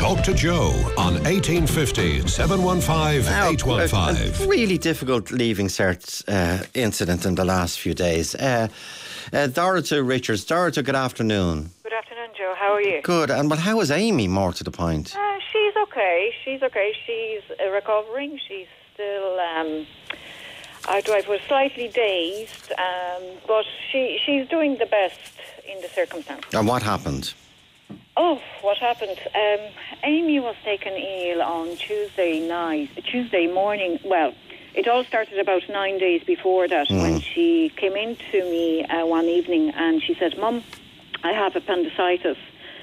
Talk to Joe on 1850 715 815. A really difficult leaving cert incident in the last few days. Dorothy Richards. Dorothy, good afternoon. Good afternoon, Joe. How are you? Good. And but how is Amy, more to the point? She's okay. She's recovering. She's still, I was slightly dazed, but she's doing the best in the circumstances. And what happened? Oh, what happened? Amy was taken ill on Tuesday morning. Well, it all started about 9 days before that when she came in to me one evening and she said, "Mum, I have appendicitis."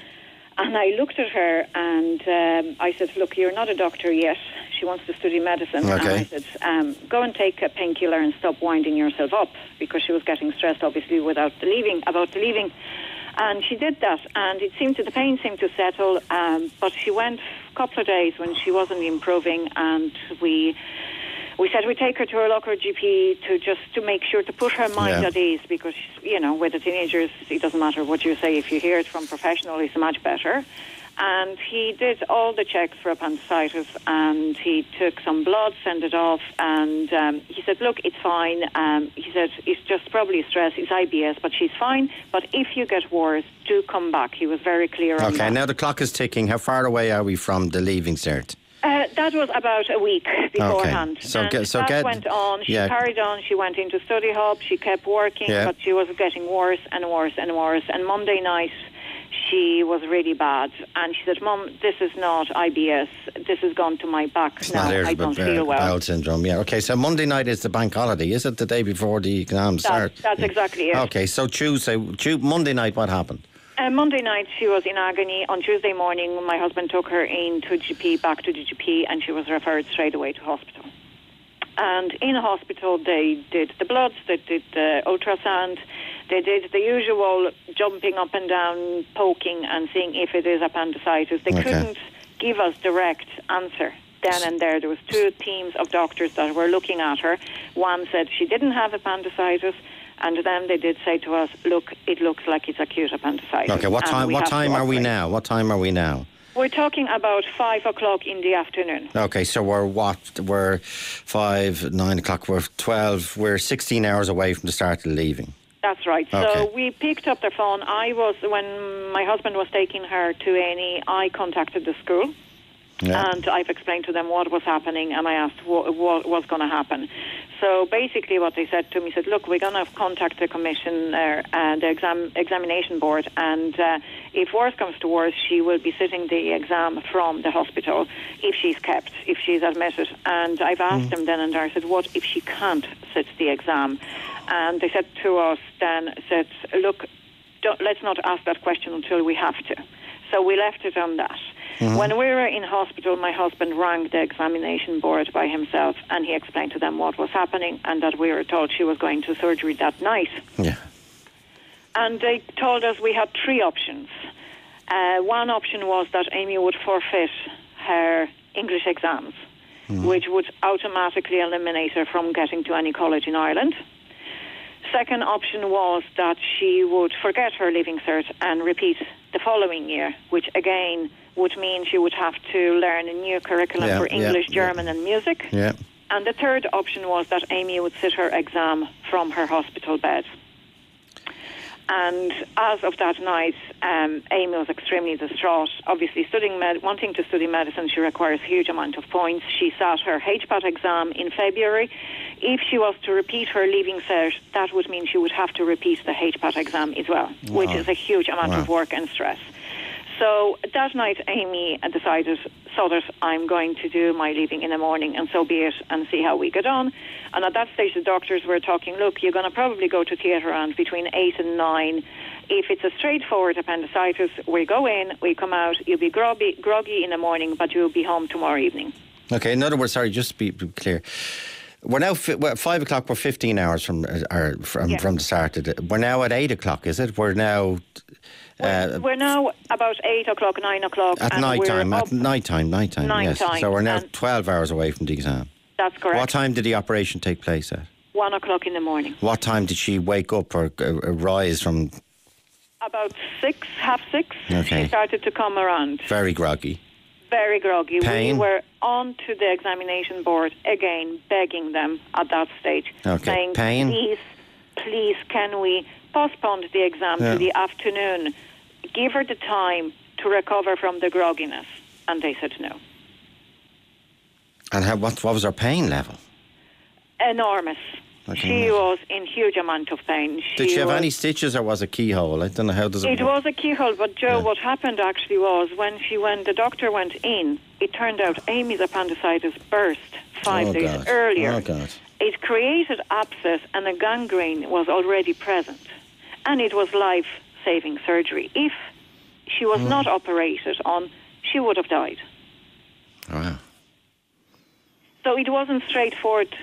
And I looked at her and I said, "Look, you're not a doctor yet." She wants to study medicine. Okay. And I said, "Go and take a painkiller and stop winding yourself up," because she was getting stressed, obviously, about the leaving. And she did that, and the pain seemed to settle, but she went a couple of days when she wasn't improving, and we said we'd take her to her local GP to make sure to put her mind at ease, because, you know, with the teenagers, it doesn't matter what you say. If you hear it from professional, it's much better. And he did all the checks for appendicitis, and he took some blood, sent it off, and he said, "Look, it's fine." He said, "It's just probably stress, it's IBS, but she's fine. But if you get worse, do come back." He was very clear on that. Okay, now the clock is ticking. How far away are we from the leaving cert? That was about a week beforehand. Okay. That went on. She carried on. She went into study hub. She kept working, but she was getting worse and worse and worse. And Monday night, she was really bad. And she said, "Mum, this is not IBS. This has gone to my back now. I don't feel well." Bowel syndrome, yeah. Okay, so Monday night is the bank holiday. Is it the day before the exams start? That's exactly it. Okay, so Monday night, what happened? Monday night, she was in agony. On Tuesday morning, my husband took her back to the GP, and she was referred straight away to hospital. And in hospital, they did the bloods, they did the ultrasound, they did the usual jumping up and down, poking and seeing if it is appendicitis. They couldn't give us direct answer then and there. There was two teams of doctors that were looking at her. One said she didn't have appendicitis, and then they did say to us, "Look, it looks like it's acute appendicitis." Okay, what time are we now? What time are we now? We're talking about 5 o'clock in the afternoon. Okay, so we're 5, 9 o'clock, we're 12, we're 16 hours away from the start of the leaving. That's right. Okay. So we picked up the phone. When my husband was taking her to A&E, I contacted the school. Yeah. And I've explained to them what was happening, and I asked what was going to happen. So basically what they said to me, said, "Look, we're going to contact the commission, the examination board, and if worse comes to worse, she will be sitting the exam from the hospital if she's admitted." And I've asked them then and there, I said, "What if she can't sit the exam?" And they said to us then, "Look, let's not ask that question until we have to." So we left it on that. Mm-hmm. When we were in hospital, my husband rang the examination board by himself, and he explained to them what was happening and that we were told she was going to surgery that night. Yeah. And they told us we had three options. One option was that Amy would forfeit her English exams, which would automatically eliminate her from getting to any college in Ireland. Second option was that she would forget her leaving cert and repeat the following year, which again would mean she would have to learn a new curriculum for English, German and music. Yeah. And the third option was that Amy would sit her exam from her hospital bed. And as of that night, Amy was extremely distraught. Obviously, wanting to study medicine, she requires a huge amount of points. She sat her HPAT exam in February. If she was to repeat her leaving cert, that would mean she would have to repeat the HPAT exam as well, which is a huge amount of work and stress. So that night, Amy decided, so that I'm going to do my leaving in the morning, and so be it, and see how we get on. And at that stage, the doctors were talking, "Look, you're going to probably go to theatre around between 8 and 9. If it's a straightforward appendicitis, we go in, we come out, you'll be groggy in the morning, but you'll be home tomorrow evening." Okay, in other words, sorry, just to be clear. We're now 5 o'clock. We're 15 hours from the start of it. We're now at 8 o'clock. Is it? We're now. We're now about 8 o'clock, 9 o'clock. At night time. Yes. So we're now 12 hours away from the exam. That's correct. What time did the operation take place at? 1 o'clock in the morning. What time did she wake up or rise from? About 6, half 6. Okay. She started to come around. Very groggy. very groggy. Pain? We were on to the examination board again, begging them at that stage, saying, Pain? please, can we postpone the exam to the afternoon? Give her the time to recover from the grogginess. And they said no. And what was her pain level? Enormous. She was in huge amount of pain. Did she have any stitches or was it keyhole? I don't know, how does it work? It was a keyhole, but Joe, what happened actually was when the doctor went in, it turned out Amy's appendicitis burst 5 days earlier. Oh, God. It created abscess and a gangrene was already present. And it was life-saving surgery. If she was not operated on, she would have died. Wow. So it wasn't straightforward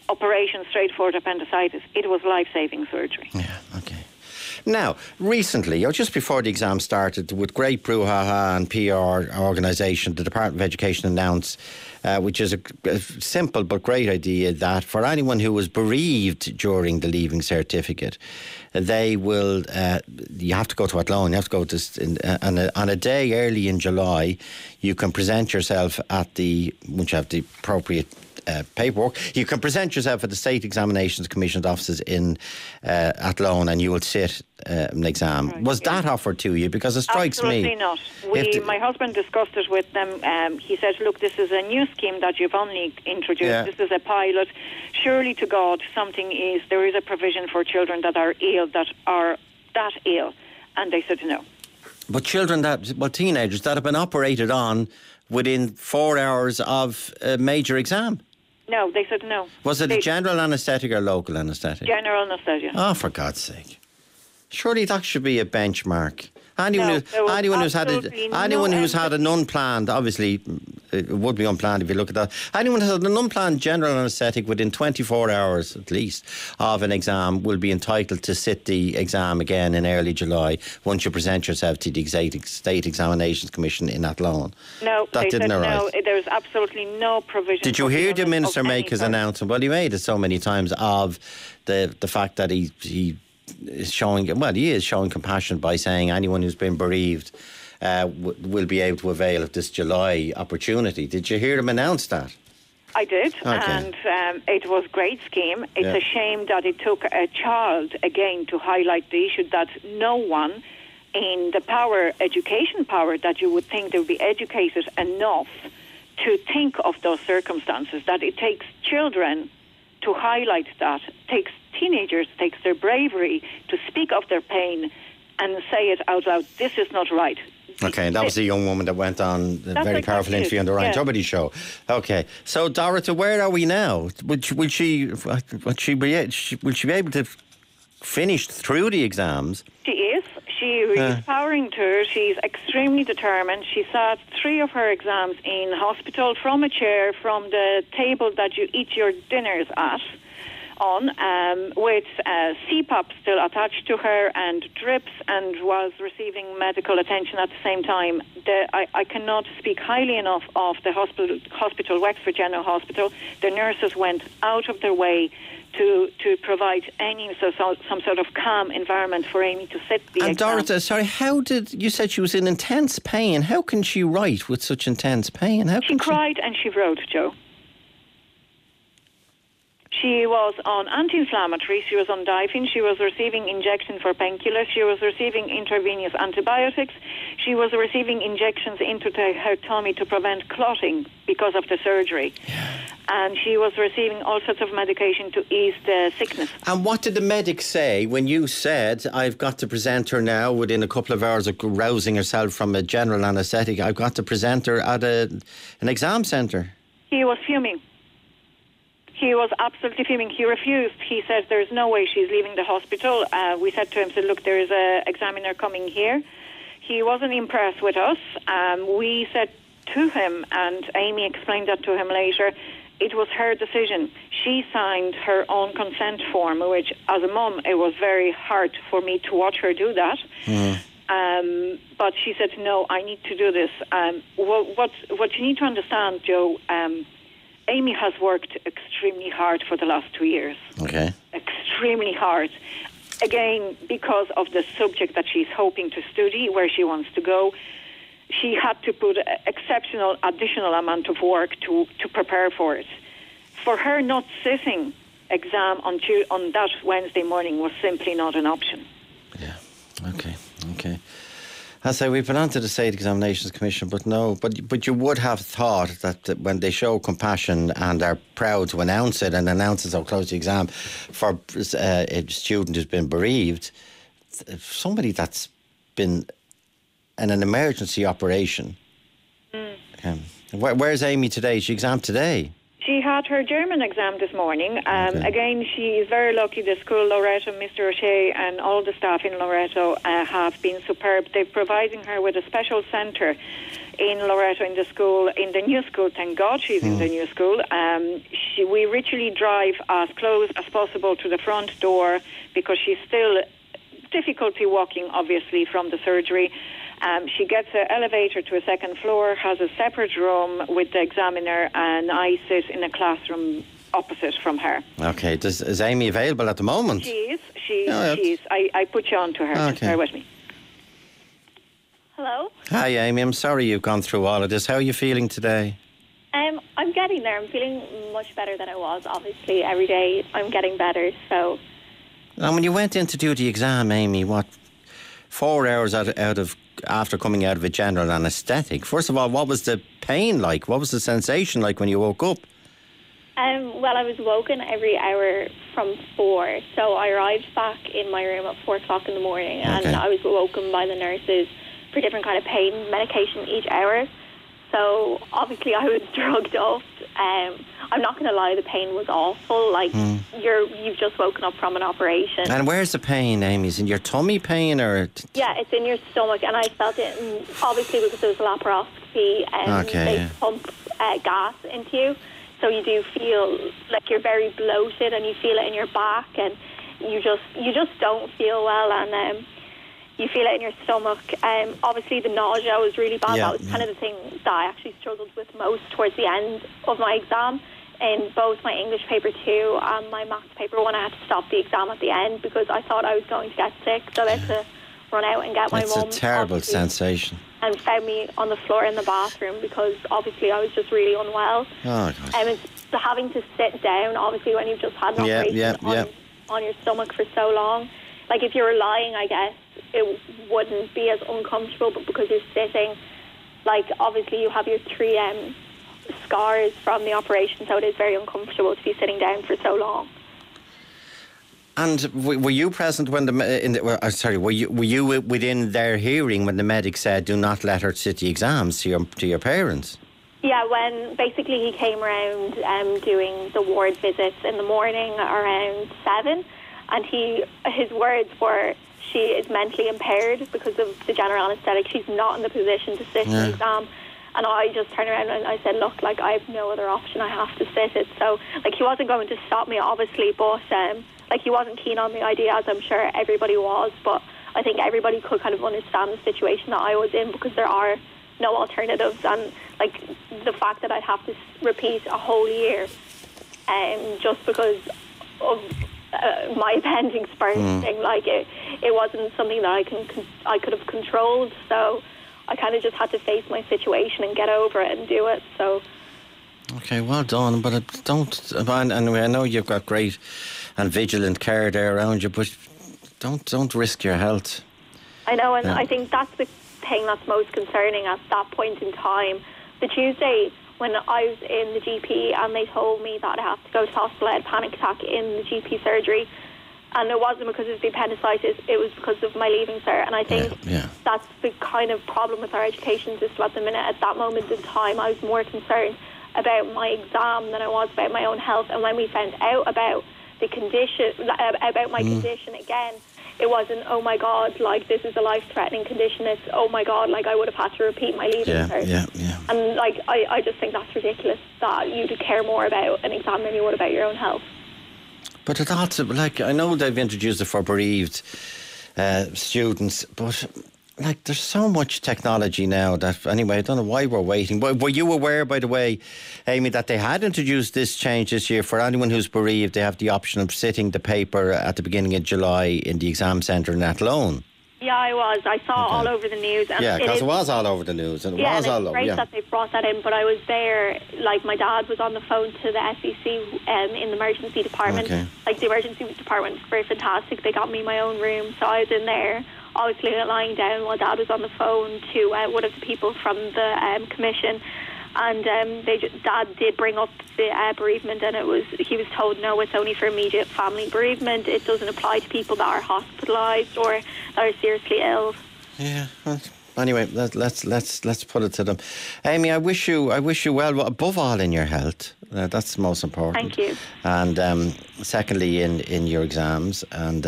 appendicitis. It was life-saving surgery. Yeah, okay. Now, recently, or just before the exam started, with great brouhaha and PR organisation, the Department of Education announced, which is a simple but great idea, that for anyone who was bereaved during the Leaving Certificate, they will, you have to go to Athlone, you have to go to, on a day early in July, you can present yourself at once you have the appropriate paperwork, you can present yourself at the State Examinations Commission's offices in Athlone and you will sit an exam. Right, was that offered to you? Because it strikes me... Absolutely not. My husband discussed it with them. He said, look, this is a new scheme that you've only introduced. Yeah. This is a pilot. Surely to God, there is a provision for children that are ill, that ill. And they said no. But teenagers that have been operated on within 4 hours of a major exam? No, they said no. Was it a general anaesthetic or local anaesthetic? General anaesthetic. Oh, for God's sake. Surely that should be a benchmark. Anyone who's had an unplanned, obviously it would be unplanned if you look at that. Anyone who's had an unplanned general anaesthetic within 24 hours at least of an exam will be entitled to sit the exam again in early July once you present yourself to the State Examinations Commission in Athlone. No, that didn't arise. No, there's absolutely no provision. Did you hear the Minister make his announcement? Well, he made it so many times of the fact that he is showing compassion by saying anyone who's been bereaved will be able to avail of this July opportunity. Did you hear him announce that? I did, and it was a great scheme. It's a shame that it took a child, again, to highlight the issue that no one in the education power that you would think they would be educated enough to think of those circumstances, that it takes children to highlight that, takes teenagers, takes their bravery to speak of their pain and say it out loud. This is not right. Okay, and that was the young woman that went on a very powerful interview on the Ryan Tubridy show. Okay, so Dorothy, where are we now? Will she be able to finish through the exams? She is. She is powering through. She's extremely determined. She sat 3 of her exams in hospital from a chair from the table that you eat your dinners at, with CPAP still attached to her and drips, and was receiving medical attention at the same time. I cannot speak highly enough of the hospital, Wexford General Hospital. The nurses went out of their way to provide some sort of calm environment for Amy to sit the exam. And Dorothy, sorry, you said she was in intense pain. How can she write with such intense pain? She cried and she wrote, Joe. She was on anti-inflammatory, she was on Difene, she was receiving injection for painkillers, she was receiving intravenous antibiotics, she was receiving injections into her tummy to prevent clotting because of the surgery. And she was receiving all sorts of medication to ease the sickness. And what did the medic say when you said, I've got to present her now within a couple of hours of rousing herself from a general anaesthetic, I've got to present her at an exam centre? He was fuming. He was absolutely fuming. He refused. He said there's no way she's leaving the hospital. We said to him, look, there is an examiner coming here. He wasn't impressed with us. We said to him, and Amy explained that to him later, it was her decision. She signed her own consent form, which as a mum, it was very hard for me to watch her do that. But she said, no, I need to do this. What you need to understand, Joe, Amy has worked extremely hard for the last 2 years. Okay. Extremely hard. Again, because of the subject that she's hoping to study, where she wants to go. she had to put exceptional additional amount of work to prepare for it. For her, not sitting exam on that Wednesday morning was simply not an option. Yeah. Okay. I say we've been on to the State Examinations Commission, but you would have thought that when they show compassion and are proud to announce it and announces how close the exam for a student who's been bereaved, somebody that's been in an emergency operation. Where's Amy today? Is she exam today? She had her German exam this morning. Okay. Again, she is very lucky. The school, Loreto, Mr. O'Shea and all the staff in Loreto have been superb. They're providing her with a special centre in Loreto in the school, in the new school. Thank God she's in the new school. We literally drive as close as possible to the front door because she's still difficulty walking, obviously, from the surgery. She gets an elevator to a second floor, has a separate room with the examiner, and I sit in a classroom opposite from her. Okay. Is Amy available at the moment? She is. She is. I put you on to her. Okay. Just bear with me. Hello? Hi, Amy. I'm sorry you've gone through all of this. How are you feeling today? I'm getting there. I'm feeling much better than I was. Obviously, every day I'm getting better, so... And when you went in to do the exam, Amy, 4 hours after coming out of a general anaesthetic? First of all, what was the pain like? What was the sensation like when you woke up? Well, I was woken every hour from 4, so I arrived back in my room at 4 o'clock in the morning, and I was woken by the nurses for different kind of pain medication each hour. So obviously I was drugged up. I'm not going to lie, the pain was awful. Like you've just woken up from an operation. And where's the pain, Amy? Is it in your tummy pain or? Yeah, it's in your stomach, and I felt it obviously because it was laparoscopy and they pump gas into you, so you do feel like you're very bloated, and you feel it in your back, and you just don't feel well, and you feel it in your stomach. Obviously, the nausea was really bad. That was kind of the thing that I actually struggled with most towards the end of my exam. In both my English paper 2 and my maths paper 1, I had to stop the exam at the end because I thought I was going to get sick. So I had to run out and get my mum. It's a terrible sensation. And found me on the floor in the bathroom because obviously I was just really unwell. Oh, God. It's having to sit down, obviously, when you've just had an operation on your stomach for so long. Like if you were lying, I guess it wouldn't be as uncomfortable, but because you're sitting, like obviously you have your 3 scars from the operation, so it is very uncomfortable to be sitting down for so long. And were you present when were you within their hearing when the medic said, "Do not let her sit the exams" to your parents? Yeah, when basically he came around doing the ward visits in the morning around 7, and his words were, "She is mentally impaired because of the general anaesthetic. She's not in the position to sit the exam." And I just turned around and I said, "Look, like I have no other option. I have to sit it." So, like, he wasn't going to stop me, obviously, but like he wasn't keen on the idea, as I'm sure everybody was. But I think everybody could kind of understand the situation that I was in because there are no alternatives, and like the fact that I'd have to repeat a whole year, just because of my appendix bursting, like it wasn't something that I could have controlled. So I kind of just had to face my situation and get over it and do it. So. Okay, well done, but and I know you've got great and vigilant care there around you, but don't risk your health. I know, and I think that's the thing that's most concerning at that point in time. The Tuesday when I was in the GP and they told me that I have to go to hospital, I had a panic attack in the GP surgery, and it wasn't because of the appendicitis, it was because of my leaving cert. And I think that's the kind of problem with our education system at the minute. At that moment in time, I was more concerned about my exam than I was about my own health. And when we found out about the condition, about my condition again, it wasn't, oh my God, like this is a life-threatening condition. It's, oh my God, like I would have had to repeat my leaving cert. Yeah. And like I just think that's ridiculous that you'd care more about an exam than you would about your own health. But it also, like, I know they've introduced it for bereaved students, but like there's so much technology now that, anyway, I don't know why we're waiting. Were you aware, by the way, Amy, that they had introduced this change this year for anyone who's bereaved? They have the option of sitting the paper at the beginning of July in the exam centre in Athlone. Yeah, I was. I saw all over the news. And because it was all over the news. And it was all over. Great that they brought that in, but I was there, like my dad was on the phone to the SEC in the emergency department. Okay. Like the emergency department was very fantastic. They got me my own room, so I was in there, obviously lying down while Dad was on the phone to one of the people from the commission. And Dad did bring up the bereavement, and he was told no, it's only for immediate family bereavement. It doesn't apply to people that are hospitalised or that are seriously ill. Yeah. Well, anyway, let's put it to them. Amy, I wish you well, above all in your health. That's most important. Thank you. And secondly, in your exams, and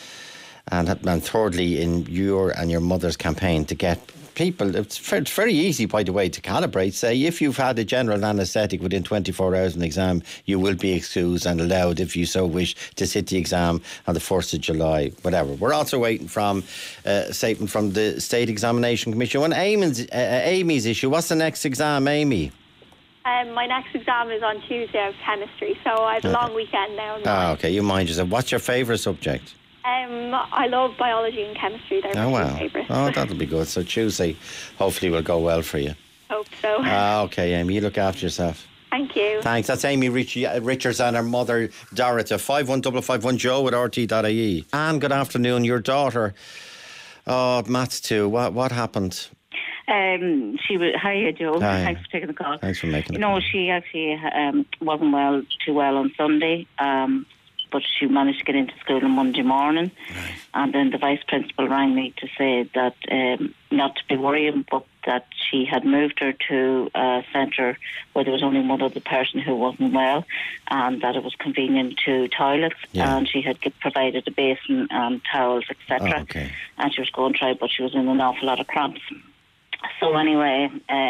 thirdly, in your and your mother's campaign to get people. It's very easy, by the way, to calibrate. Say, if you've had a general anaesthetic within 24 hours of an exam, you will be excused and allowed, if you so wish, to sit the exam on the 1st of July, whatever. We're also waiting from a statement from the State Examination Commission. On Amy's issue, what's the next exam, Amy? My next exam is on Tuesday of chemistry, so I have a long weekend now. Okay, you mind yourself. What's your favourite subject? I love biology and chemistry. They're my favourites. Oh, that'll be good. So Tuesday hopefully will go well for you. Hope so. Okay, Amy, you look after yourself. Thank you. Thanks. That's Amy Richards and her mother, Dorothy. 51551 Joe at RT.ie. Anne, good afternoon. Your daughter, Maths 2, what happened? Hiya, Joe. Hi. Thanks for taking the call. Thanks for making the call. She actually wasn't too well on Sunday, but she managed to get into school on Monday morning. Right. And then the vice principal rang me to say that not to be worrying, but that she had moved her to a centre where there was only one other person who wasn't well, and that it was convenient to toilets, and she had provided a basin and towels, etc. Okay. And she was going to try, but she was in an awful lot of cramps. So anyway,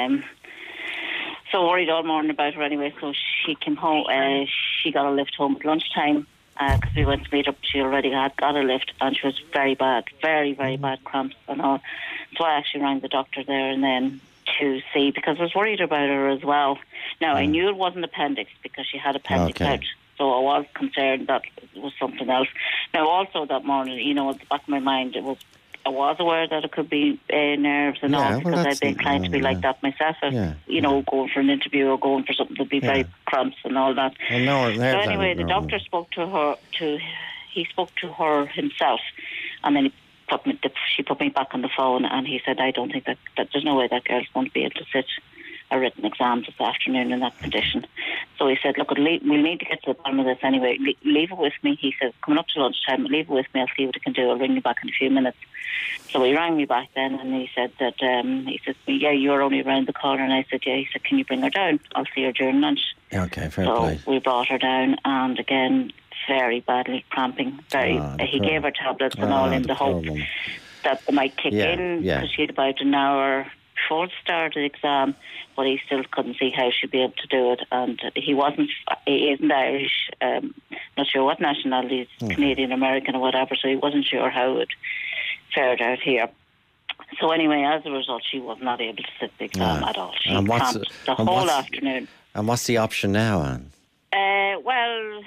so worried all morning about her anyway. So she came home. She got a lift home at lunchtime because we went to meet up. She already had got a lift, and she was very bad, very, very bad cramps and all. So I actually rang the doctor there and then to see, because I was worried about her as well. Now I knew it wasn't appendix because she had appendix out. So I was concerned that it was something else. Now also that morning, at the back of my mind, I was aware that it could be nerves and all, because I'd be inclined to be like that myself. Going for an interview or going for something to be very cramps and all that. So anyway, the doctor spoke to her. He spoke to her himself, and then she put me back on the phone, and he said, "I don't think that there's no way that girl's going to be able to sit a written exam this afternoon in that condition." So he said, "Look, we'll need to get to the bottom of this anyway. Leave it with me." He said, "Coming up to lunchtime, leave it with me. I'll see what I can do. I'll ring you back in a few minutes." So he rang me back then, and he said that "Yeah, you're only around the corner." And I said, "Yeah." He said, "Can you bring her down? I'll see her during lunch." Okay, fair play. So we brought her down, and again, very badly cramping. He gave her tablets and all in the hope that they might kick in, because she had about an hour before the start of the exam, but he still couldn't see how she'd be able to do it. And he isn't Irish, not sure what nationality, Canadian, American or whatever, so he wasn't sure how it fared out here. So anyway, as a result, she was not able to sit the exam at all. She cramped the whole afternoon. And what's the option now, Anne? Well,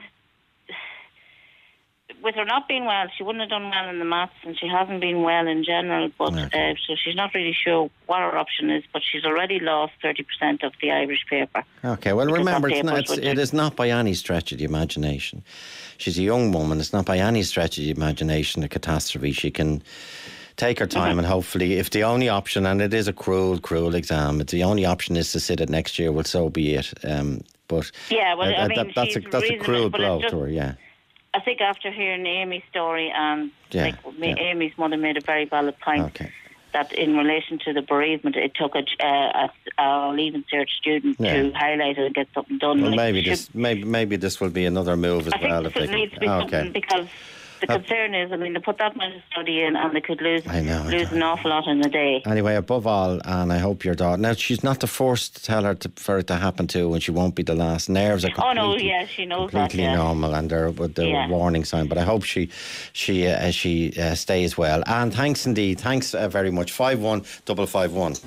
with her not being well, she wouldn't have done well in the maths, and she hasn't been well in general, but so she's not really sure what her option is, but she's already lost 30% of the Irish paper. Okay, well remember, it is not by any stretch of the imagination. She's a young woman. It's not by any stretch of the imagination a catastrophe. She can take her time, and hopefully, if the only option, and it is a cruel, cruel exam, if the only option is to sit it next year, well, so be it. But that's a cruel blow to her, I think after hearing Amy's story, and Amy's mother made a very valid point, that in relation to the bereavement, it took a Leaving Cert student to highlight it and get something done. Well, maybe this will be another move as well. I think it needs to be something, because the concern is, they put that much study in, and they could lose an awful lot in a day. Anyway, above all, and I hope your daughter... Now, she's not the first to tell her for it to happen to, and she won't be the last. Nerves are she knows completely that, normal, and they're a warning sign. But I hope she stays well. And thanks indeed. Thanks very much. 51551.